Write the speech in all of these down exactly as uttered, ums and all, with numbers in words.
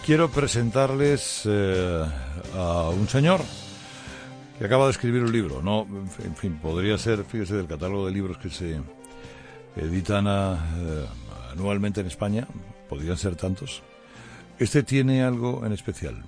Quiero presentarles eh, a un señor que acaba de escribir un libro, ¿no? En fin, podría ser, fíjese, del catálogo de libros que se editan a, eh, anualmente en España, podrían ser tantos. Este tiene algo en especial.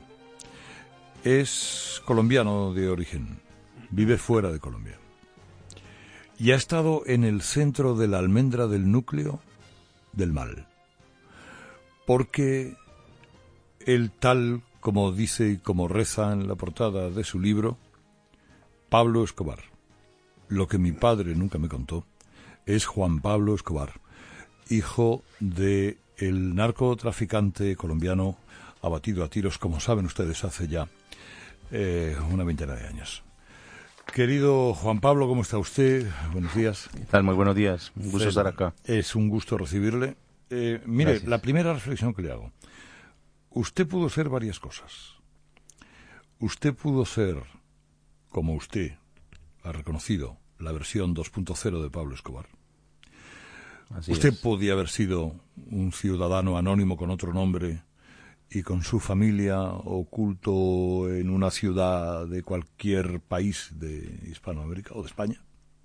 Es colombiano de origen, vive fuera de Colombia. Y ha estado en el centro de la almendra del núcleo del mal. Porque el tal, como dice y como reza en la portada de su libro, Pablo Escobar, lo que mi padre nunca me contó, es Juan Pablo Escobar, hijo de el narcotraficante colombiano abatido a tiros, como saben ustedes, hace ya eh, una veintena de años. Querido Juan Pablo, ¿cómo está usted? Buenos días. ¿Qué tal? Muy buenos días. Un gusto estar acá. Es un gusto recibirle. Eh, mire, Gracias. La primera reflexión que le hago. Usted pudo ser varias cosas. Usted pudo ser, como usted ha reconocido, la versión dos punto cero de Pablo Escobar. Así usted es. Podía haber sido un ciudadano anónimo con otro nombre y con su familia oculto en una ciudad de cualquier país de Hispanoamérica o de España.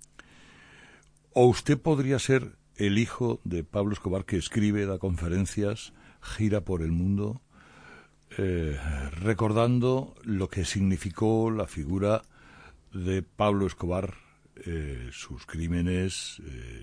O usted podría ser el hijo de Pablo Escobar, que escribe, da conferencias, gira por el mundo, eh, recordando lo que significó la figura de Pablo Escobar, eh, sus crímenes, eh,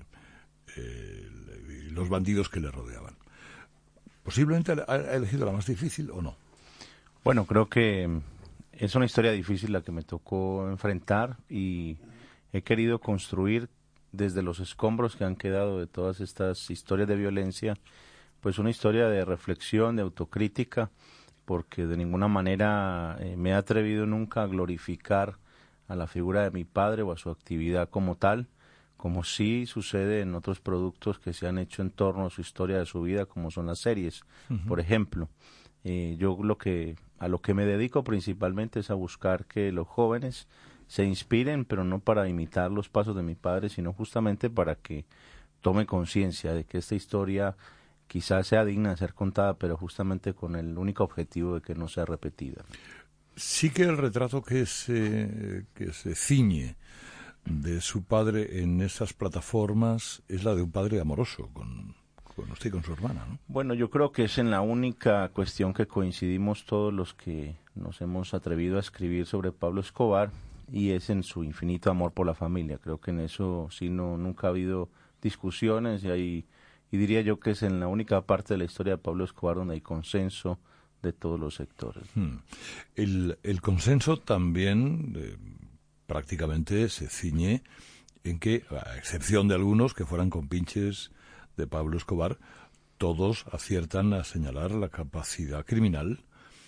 eh, los bandidos que le rodeaban. ¿Posiblemente ha elegido la más difícil o no? Bueno, creo que es una historia difícil la que me tocó enfrentar y he querido construir desde los escombros que han quedado de todas estas historias de violencia, pues una historia de reflexión, de autocrítica, porque de ninguna manera eh, me he atrevido nunca a glorificar a la figura de mi padre o a su actividad como tal, como sí sucede en otros productos que se han hecho en torno a su historia de su vida, como son las series, uh-huh. Por ejemplo. Eh, yo lo que a lo que me dedico principalmente es a buscar que los jóvenes se inspiren, pero no para imitar los pasos de mi padre, sino justamente para que tome conciencia de que esta historia quizás sea digna de ser contada, pero justamente con el único objetivo de que no sea repetida. Sí que el retrato que se, que se ciñe de su padre en esas plataformas es la de un padre amoroso con, con usted y con su hermana, ¿no? Bueno, yo creo que es en la única cuestión que coincidimos todos los que nos hemos atrevido a escribir sobre Pablo Escobar, y es en su infinito amor por la familia. Creo que en eso sí no nunca ha habido discusiones y hay, y diría yo que es en la única parte de la historia de Pablo Escobar donde hay consenso de todos los sectores. Hmm. El, el consenso también eh, prácticamente se ciñe en que, a excepción de algunos que fueran compinches de Pablo Escobar, todos aciertan a señalar la capacidad criminal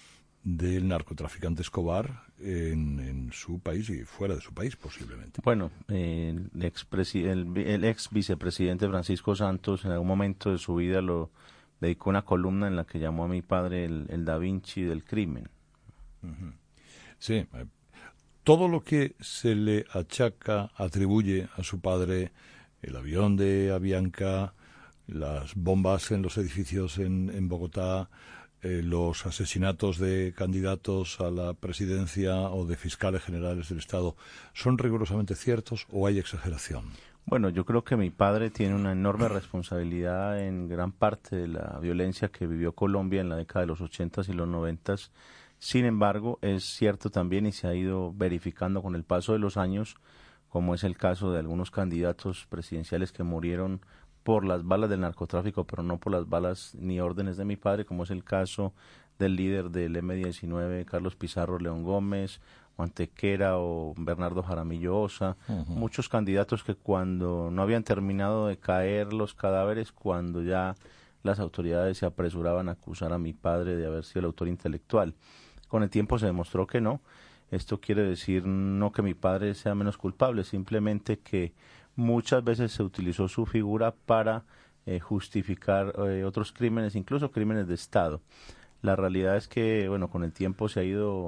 del narcotraficante Escobar en, en su país y fuera de su país, posiblemente. Bueno, eh, el, ex el, el ex vicepresidente Francisco Santos en algún momento de su vida lo dedicó una columna en la que llamó a mi padre el, el Da Vinci del crimen. Uh-huh. Sí, eh, todo lo que se le achaca, atribuye a su padre, el avión de Avianca, las bombas en los edificios en, en Bogotá, eh, los asesinatos de candidatos a la presidencia o de fiscales generales del Estado, ¿son rigurosamente ciertos o hay exageración? Bueno, yo creo que mi padre tiene una enorme responsabilidad en gran parte de la violencia que vivió Colombia en la década de los ochentas y los noventas. Sin embargo, es cierto también y se ha ido verificando con el paso de los años, como es el caso de algunos candidatos presidenciales que murieron por las balas del narcotráfico, pero no por las balas ni órdenes de mi padre, como es el caso del líder del eme diecinueve, Carlos Pizarro León Gómez, Juan Tequera o Bernardo Jaramillo Osa, uh-huh. Muchos candidatos que cuando no habían terminado de caer los cadáveres, cuando ya las autoridades se apresuraban a acusar a mi padre de haber sido el autor intelectual. Con el tiempo se demostró que no. Esto quiere decir no que mi padre sea menos culpable, simplemente que muchas veces se utilizó su figura para eh, justificar eh, otros crímenes, incluso crímenes de Estado. La realidad es que, bueno, con el tiempo se ha ido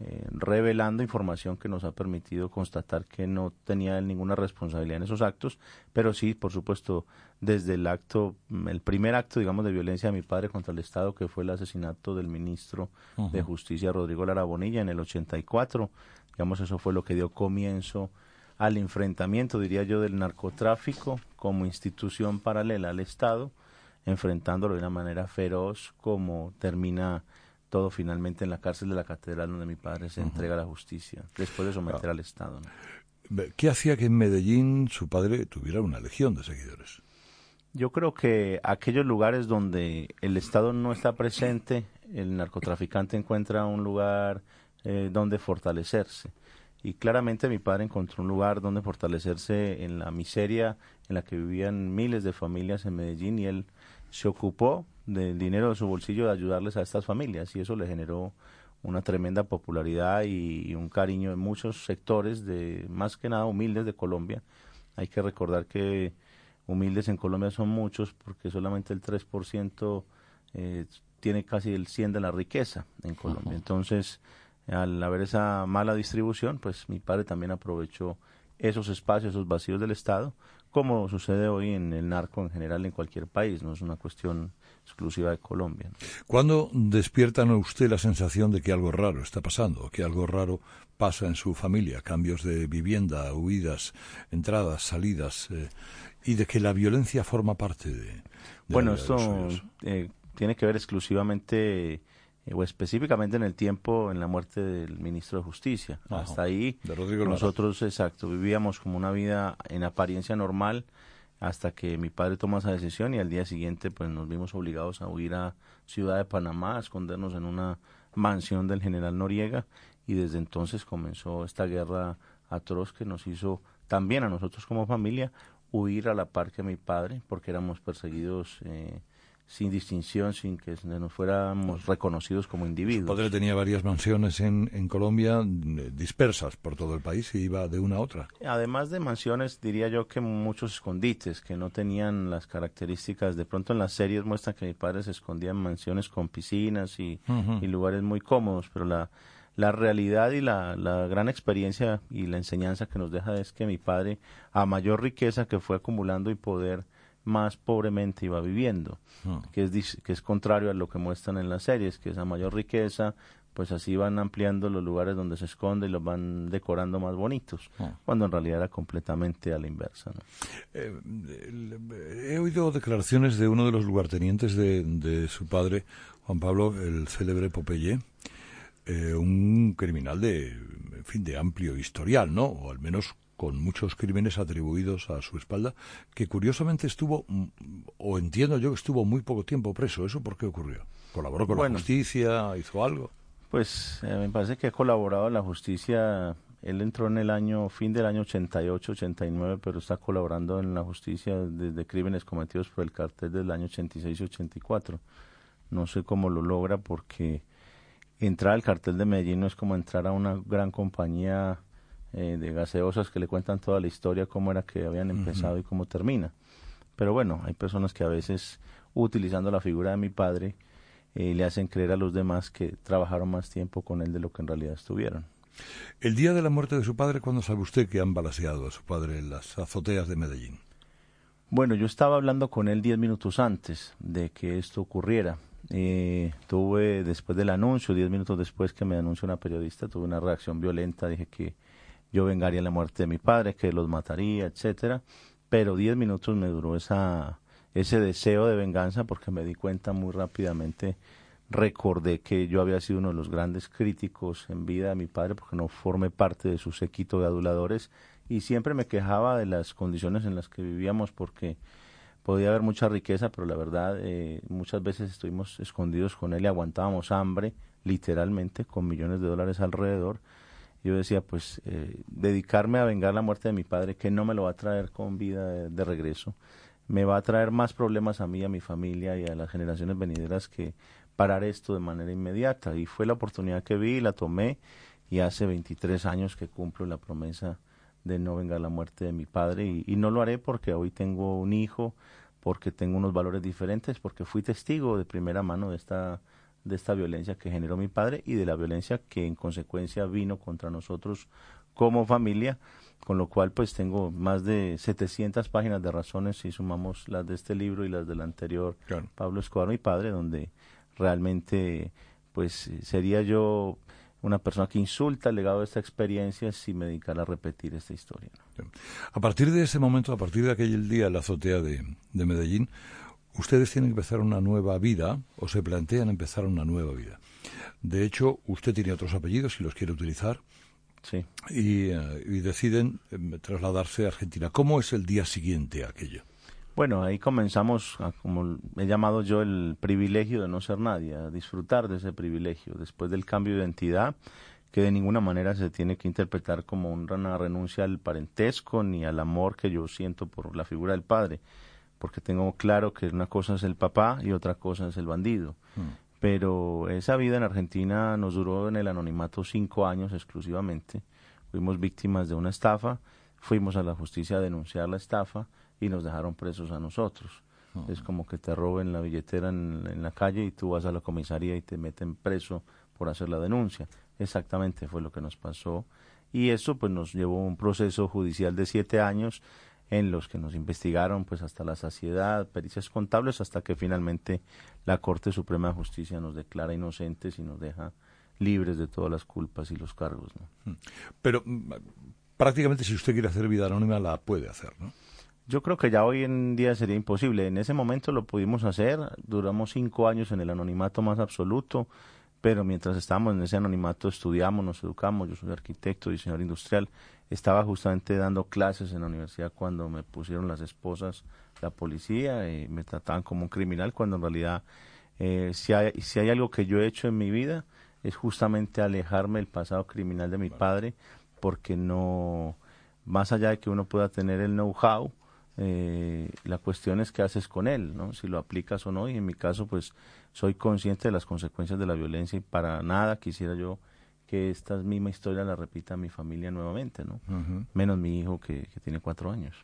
eh, revelando información que nos ha permitido constatar que no tenía él ninguna responsabilidad en esos actos, pero sí, por supuesto, desde el acto, el primer acto, digamos, de violencia de mi padre contra el Estado, que fue el asesinato del ministro uh-huh. de Justicia, Rodrigo Lara Bonilla, en el ochenta y cuatro, digamos, eso fue lo que dio comienzo al enfrentamiento, diría yo, del narcotráfico como institución paralela al Estado, enfrentándolo de una manera feroz, como termina todo finalmente en la cárcel de la Catedral, donde mi padre se uh-huh. entrega a la justicia, después de someter ah. al Estado, ¿no? ¿Qué hacía que en Medellín su padre tuviera una legión de seguidores? Yo creo que aquellos lugares donde el Estado no está presente, el narcotraficante encuentra un lugar eh, donde fortalecerse. Y claramente mi padre encontró un lugar donde fortalecerse en la miseria en la que vivían miles de familias en Medellín, y él se ocupó del dinero de su bolsillo de ayudarles a estas familias, y eso le generó una tremenda popularidad y, y un cariño en muchos sectores, de más que nada humildes de Colombia. Hay que recordar que humildes en Colombia son muchos, porque solamente el tres por ciento eh, tiene casi el cien por ciento de la riqueza en Colombia. Uh-huh. Entonces, al haber esa mala distribución, pues mi padre también aprovechó esos espacios, esos vacíos del Estado, como sucede hoy en el narco en general en cualquier país, no es una cuestión exclusiva de Colombia, ¿no? ¿Cuándo despierta en usted la sensación de que algo raro está pasando, que algo raro pasa en su familia, cambios de vivienda, huidas, entradas, salidas, eh, y de que la violencia forma parte de, de bueno, la vida esto de los suyos? Eh, tiene que ver exclusivamente eh, o específicamente en el tiempo en la muerte del ministro de Justicia. Ajá. Hasta ahí de Rodrigo nosotros, Lara. exacto, vivíamos como una vida en apariencia normal hasta que mi padre toma esa decisión, y al día siguiente pues nos vimos obligados a huir a Ciudad de Panamá, a escondernos en una mansión del general Noriega, y desde entonces comenzó esta guerra atroz que nos hizo también a nosotros como familia huir a la par que mi padre, porque éramos perseguidos eh, sin distinción, sin que nos fuéramos reconocidos como individuos. Su padre tenía varias mansiones en, en Colombia, dispersas por todo el país, y iba de una a otra. Además de mansiones, diría yo que muchos escondites que no tenían las características. De pronto en las series muestran que mi padre se escondía en mansiones con piscinas y, uh-huh. y lugares muy cómodos, pero la, la realidad y la, la gran experiencia y la enseñanza que nos deja es que mi padre, a mayor riqueza que fue acumulando y poder, más pobremente iba viviendo, oh. que es que es contrario a lo que muestran en las series, que esa mayor riqueza, pues así van ampliando los lugares donde se esconde y los van decorando más bonitos, oh. cuando en realidad era completamente a la inversa, ¿no? Eh, he oído declaraciones de uno de los lugartenientes de, de su padre, Juan Pablo, el célebre Popeye, eh, un criminal de, en fin, de amplio historial, ¿no? O al menos con muchos crímenes atribuidos a su espalda, que curiosamente estuvo, o entiendo yo que estuvo muy poco tiempo preso. ¿Eso por qué ocurrió? ¿Colaboró con bueno, la justicia? ¿Hizo algo? Pues eh, me parece que ha colaborado en la justicia. Él entró en el año, fin del año ochenta y ocho, ochenta y nueve, pero está colaborando en la justicia desde crímenes cometidos por el cartel del año ochenta y seis y ochenta y cuatro. No sé cómo lo logra, porque entrar al cartel de Medellín no es como entrar a una gran compañía Eh, de gaseosas que le cuentan toda la historia, cómo era que habían empezado uh-huh. y cómo termina. Pero bueno, hay personas que a veces, utilizando la figura de mi padre, eh, le hacen creer a los demás que trabajaron más tiempo con él de lo que en realidad estuvieron. El día de la muerte de su padre, ¿cuándo sabe usted que han balaceado a su padre en las azoteas de Medellín? Bueno, yo estaba hablando con él diez minutos antes de que esto ocurriera. Eh, tuve, después del anuncio, diez minutos después que me anunció una periodista, tuve una reacción violenta, dije que yo vengaría la muerte de mi padre, que los mataría, etcétera, pero diez minutos me duró esa ese deseo de venganza, porque me di cuenta muy rápidamente, recordé que yo había sido uno de los grandes críticos en vida de mi padre, porque no formé parte de su séquito de aduladores, y siempre me quejaba de las condiciones en las que vivíamos, porque podía haber mucha riqueza, pero la verdad eh, muchas veces estuvimos escondidos con él y aguantábamos hambre, literalmente, con millones de dólares alrededor. Yo decía, pues, eh, dedicarme a vengar la muerte de mi padre, que no me lo va a traer con vida de, de regreso, me va a traer más problemas a mí, a mi familia y a las generaciones venideras, que parar esto de manera inmediata. Y fue la oportunidad que vi, la tomé, y hace veintitrés años que cumplo la promesa de no vengar la muerte de mi padre, y, y no lo haré porque hoy tengo un hijo, porque tengo unos valores diferentes, porque fui testigo de primera mano de esta de esta violencia que generó mi padre y de la violencia que en consecuencia vino contra nosotros como familia, con lo cual pues tengo más de setecientas páginas de razones si sumamos las de este libro y las del anterior, claro. Pablo Escobar, mi padre, donde realmente pues sería yo una persona que insulta el legado de esta experiencia si me dedicara a repetir esta historia, ¿no? A partir de ese momento, a partir de aquel día en la azotea de, de Medellín, ustedes tienen que empezar una nueva vida, o se plantean empezar una nueva vida. De hecho, usted tiene otros apellidos, si los quiere utilizar, sí. y, y deciden trasladarse a Argentina. ¿Cómo es el día siguiente a aquello? Bueno, ahí comenzamos, a, como he llamado yo, el privilegio de no ser nadie, a disfrutar de ese privilegio, después del cambio de identidad, que de ninguna manera se tiene que interpretar como una renuncia al parentesco ni al amor que yo siento por la figura del padre, porque tengo claro que una cosa es el papá y otra cosa es el bandido. Hmm. Pero esa vida en Argentina nos duró en el anonimato cinco años exclusivamente. Fuimos víctimas de una estafa, fuimos a la justicia a denunciar la estafa y nos dejaron presos a nosotros. Uh-huh. Es como que te roben la billetera en, en la calle y tú vas a la comisaría y te meten preso por hacer la denuncia. Exactamente fue lo que nos pasó. Y eso pues nos llevó a un proceso judicial de siete años en los que nos investigaron pues hasta la saciedad, pericias contables, hasta que finalmente la Corte Suprema de Justicia nos declara inocentes y nos deja libres de todas las culpas y los cargos, ¿no? Pero prácticamente si usted quiere hacer vida anónima la puede hacer, ¿no? Yo creo que ya hoy en día sería imposible. En ese momento lo pudimos hacer, duramos cinco años en el anonimato más absoluto, pero mientras estábamos en ese anonimato estudiamos, nos educamos. Yo soy arquitecto, diseñador industrial. Estaba justamente dando clases en la universidad cuando me pusieron las esposas, la policía, y me trataban como un criminal, cuando en realidad eh, si hay, si hay algo que yo he hecho en mi vida es justamente alejarme del pasado criminal de mi padre, porque no, más allá de que uno pueda tener el know-how, Eh, la cuestión es qué haces con él, ¿no? Si lo aplicas o no, y en mi caso pues soy consciente de las consecuencias de la violencia y para nada quisiera yo que esta misma historia la repita mi familia nuevamente, ¿no? Uh-huh. Menos mi hijo que, que tiene cuatro años.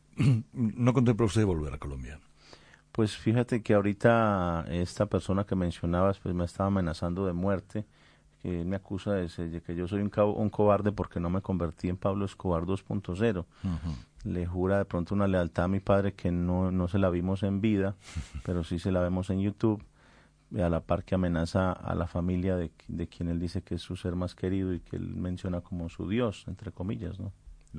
¿No contempla usted volver a Colombia? Pues fíjate que ahorita esta persona que mencionabas pues me estaba amenazando de muerte, que me acusa de, de que yo soy un, co- un cobarde porque no me convertí en Pablo Escobar dos punto cero. Uh-huh. Le jura de pronto una lealtad a mi padre que no, no se la vimos en vida, pero sí se la vemos en YouTube, a la par que amenaza a la familia de, de quien él dice que es su ser más querido y que él menciona como su Dios, entre comillas, ¿no? No,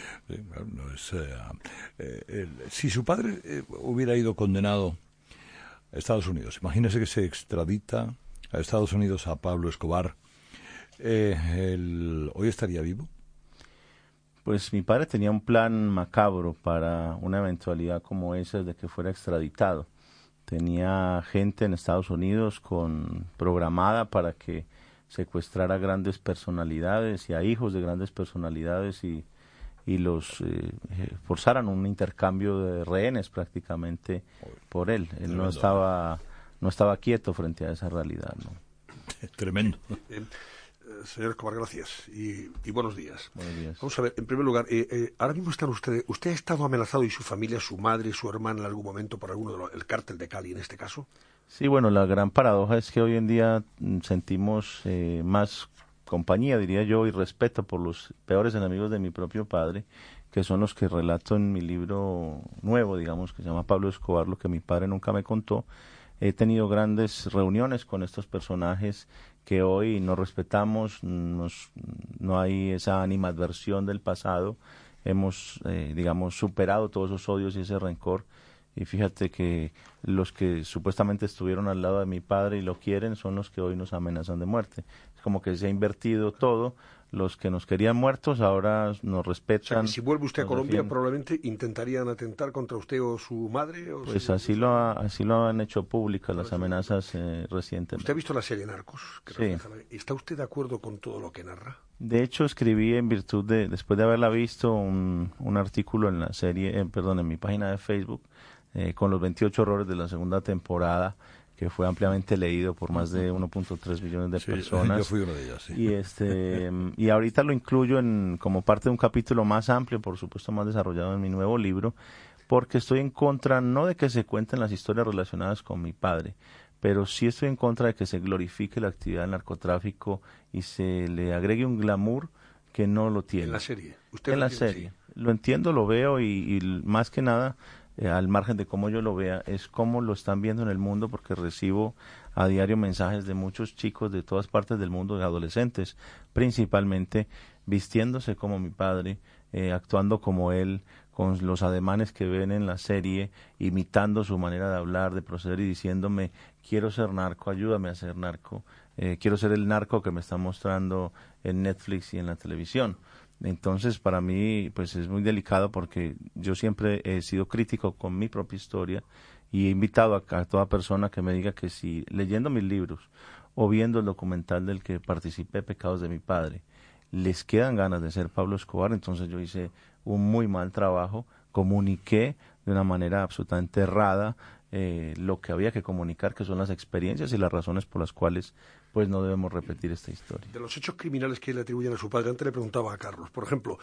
no es, eh, eh, el, si su padre eh, hubiera ido condenado a Estados Unidos, imagínese que se extradita a Estados Unidos a Pablo Escobar, eh, el, ¿hoy estaría vivo? Pues mi padre tenía un plan macabro para una eventualidad como esa de que fuera extraditado. Tenía gente en Estados Unidos con programada para que secuestrara grandes personalidades y a hijos de grandes personalidades y, y los eh, forzaran un intercambio de rehenes prácticamente por él. Él Tremendo. no estaba no estaba quieto frente a esa realidad, ¿no? Tremendo. Eh, señor Escobar, gracias y, y buenos días. Buenos días. Vamos a ver, en primer lugar, eh, eh, ahora mismo están ustedes, ¿usted ha estado amenazado y su familia, su madre, su hermana en algún momento por alguno de los, el cártel de Cali en este caso? Sí, bueno, la gran paradoja es que hoy en día sentimos eh, más compañía, diría yo, y respeto por los peores enemigos de mi propio padre, que son los que relato en mi libro nuevo, digamos, que se llama Pablo Escobar, lo que mi padre nunca me contó. He tenido grandes reuniones con estos personajes que hoy no respetamos, nos, no hay esa animadversión del pasado, hemos, eh, digamos, superado todos esos odios y ese rencor, y fíjate que los que supuestamente estuvieron al lado de mi padre y lo quieren son los que hoy nos amenazan de muerte. Es como que se ha invertido todo, los que nos querían muertos ahora nos respetan. O sea, si vuelve usted a Colombia, defienden. Probablemente intentarían atentar contra usted o su madre. O pues su... así lo ha, así lo han hecho públicas las amenazas eh, recientemente. ¿Usted ha visto la serie Narcos? Que sí. Refleja... ¿Está usted de acuerdo con todo lo que narra? De hecho, escribí en virtud de, después de haberla visto, un, un artículo en la serie, eh, perdón, en mi página de Facebook, eh, con los veintiocho errores de la segunda temporada, que fue ampliamente leído por más de uno punto tres millones de sí, personas. Yo fui uno de ellas, sí. Y, este, y ahorita lo incluyo en, como parte de un capítulo más amplio, por supuesto más desarrollado en mi nuevo libro, porque estoy en contra, no de que se cuenten las historias relacionadas con mi padre, pero sí estoy en contra de que se glorifique la actividad del narcotráfico y se le agregue un glamour que no lo tiene. En la serie. Usted en lo la entiende, serie. sí. Lo entiendo, lo veo y, y más que nada, eh, al margen de cómo yo lo vea, es cómo lo están viendo en el mundo, porque recibo a diario mensajes de muchos chicos de todas partes del mundo, de adolescentes, principalmente vistiéndose como mi padre, eh, actuando como él, con los ademanes que ven en la serie, imitando su manera de hablar, de proceder y diciéndome, quiero ser narco, ayúdame a ser narco, eh, quiero ser el narco que me están mostrando en Netflix y en la televisión. Entonces, para mí, pues es muy delicado porque yo siempre he sido crítico con mi propia historia y he invitado a, a toda persona que me diga que si leyendo mis libros o viendo el documental del que participé, Pecados de mi padre, les quedan ganas de ser Pablo Escobar, entonces yo hice un muy mal trabajo, comuniqué de una manera absolutamente errada eh, lo que había que comunicar, que son las experiencias y las razones por las cuales pues no debemos repetir esta historia. De los hechos criminales que le atribuyen a su padre, antes le preguntaba a Carlos, por ejemplo,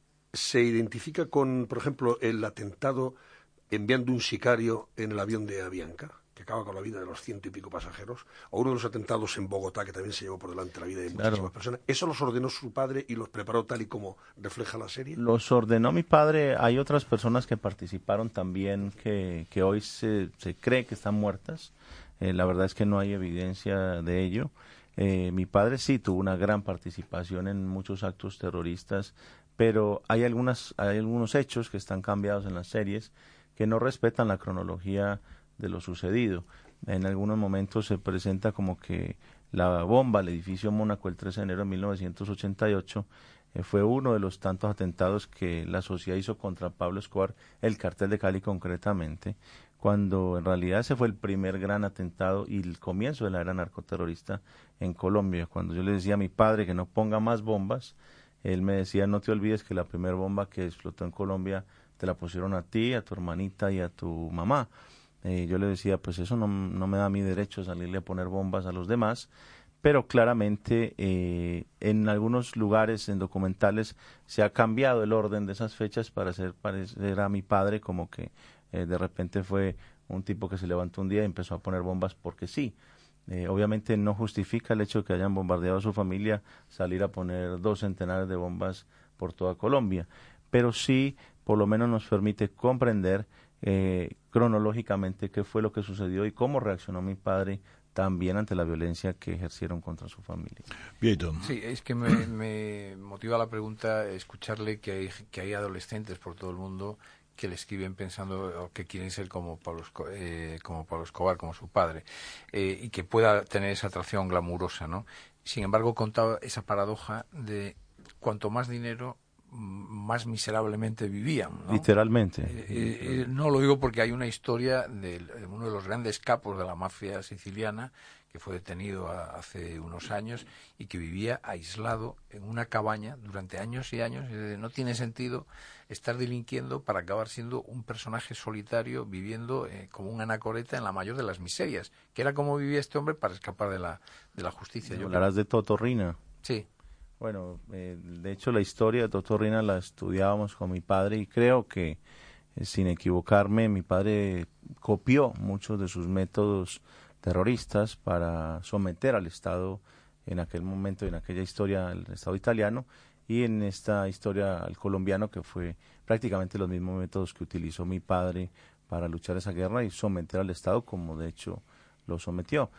¿se identifica con, por ejemplo, el atentado enviando un sicario en el avión de Avianca, que acaba con la vida de los ciento y pico pasajeros, o uno de los atentados en Bogotá, que también se llevó por delante la vida de muchísimas Claro. personas? ¿Eso los ordenó su padre y los preparó tal y como refleja la serie? Los ordenó mi padre. Hay otras personas que participaron también que, que hoy se, se cree que están muertas. Eh, la verdad es que no hay evidencia de ello. Eh, mi padre sí tuvo una gran participación en muchos actos terroristas, pero hay, algunas, hay algunos hechos que están cambiados en las series que no respetan la cronología de lo sucedido. En algunos momentos se presenta como que la bomba al edificio Mónaco el trece de enero de mil novecientos ochenta y ocho eh, fue uno de los tantos atentados que la sociedad hizo contra Pablo Escobar, el cartel de Cali concretamente, cuando en realidad ese fue el primer gran atentado y el comienzo de la era narcoterrorista en Colombia. Cuando yo le decía a mi padre que no ponga más bombas, él me decía, no te olvides que la primera bomba que explotó en Colombia te la pusieron a ti, a tu hermanita y a tu mamá. Eh, yo le decía, pues eso no, no me da mi derecho salirle a poner bombas a los demás, pero claramente eh, en algunos lugares, en documentales, se ha cambiado el orden de esas fechas para hacer parecer a mi padre como que eh, de repente fue un tipo que se levantó un día y empezó a poner bombas porque sí. Eh, obviamente no justifica el hecho de que hayan bombardeado a su familia salir a poner dos centenares de bombas por toda Colombia, pero sí por lo menos nos permite comprender eh, cronológicamente qué fue lo que sucedió y cómo reaccionó mi padre también ante la violencia que ejercieron contra su familia. Vieito. Sí, es que me, me motiva la pregunta escucharle que hay, que hay adolescentes por todo el mundo que le escriben pensando que quieren ser como Pablo, eh, como Pablo Escobar, como su padre, eh, y que pueda tener esa atracción glamurosa, ¿no? Sin embargo, contaba esa paradoja de cuanto más dinero, más miserablemente vivían, ¿no? Literalmente. Eh, eh, no lo digo porque hay una historia de uno de los grandes capos de la mafia siciliana que fue detenido a, hace unos años y que vivía aislado en una cabaña durante años y años. Eh, no tiene sentido estar delinquiendo para acabar siendo un personaje solitario viviendo eh, como un anacoreta en la mayor de las miserias, que era como vivía este hombre para escapar de la, de la justicia. Yo Hablarás de Totorrina. Sí. Bueno, eh, de hecho la historia de Totorrina la estudiábamos con mi padre y creo que, eh, sin equivocarme, mi padre copió muchos de sus métodos terroristas para someter al Estado en aquel momento, en aquella historia, al Estado italiano, y en esta historia al colombiano, que fue prácticamente los mismos métodos que utilizó mi padre para luchar esa guerra y someter al Estado como de hecho lo sometió.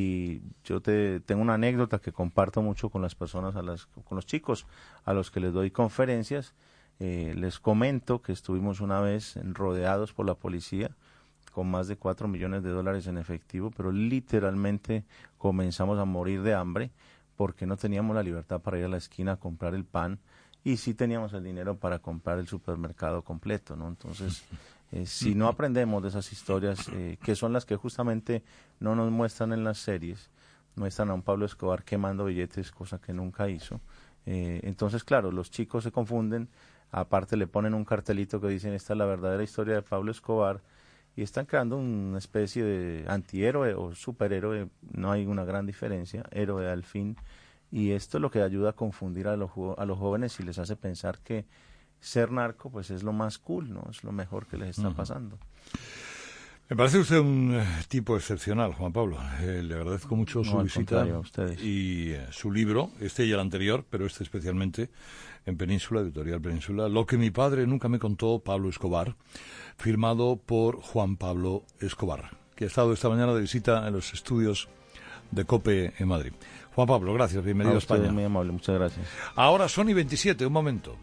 Y yo te tengo una anécdota que comparto mucho con las personas, a las, con los chicos a los que les doy conferencias. Eh, les comento que estuvimos una vez rodeados por la policía con más de cuatro millones de dólares en efectivo, pero literalmente comenzamos a morir de hambre porque no teníamos la libertad para ir a la esquina a comprar el pan y sí teníamos el dinero para comprar el supermercado completo, ¿no? Entonces, eh, si no aprendemos de esas historias, eh, que son las que justamente no nos muestran en las series, muestran a un Pablo Escobar quemando billetes, cosa que nunca hizo. Eh, entonces, claro, los chicos se confunden, aparte le ponen un cartelito que dicen esta es la verdadera historia de Pablo Escobar, y están creando una especie de antihéroe o superhéroe, no hay una gran diferencia, héroe al fin, y esto es lo que ayuda a confundir a los, a los jóvenes y les hace pensar que ser narco pues es lo más cool, ¿no? Es lo mejor que les está pasando. Me parece usted un eh, tipo excepcional, Juan Pablo. Eh, le agradezco mucho su No, al visita contrario, a ustedes. y eh, su libro, este y el anterior, pero este especialmente en Península, Editorial Península, Lo que mi padre nunca me contó, Pablo Escobar, firmado por Juan Pablo Escobar, que ha estado esta mañana de visita en los estudios de COPE en Madrid. Juan Pablo, gracias, bienvenido a, a usted, España. Muy amable, muchas gracias. Ahora son y veintisiete, un momento.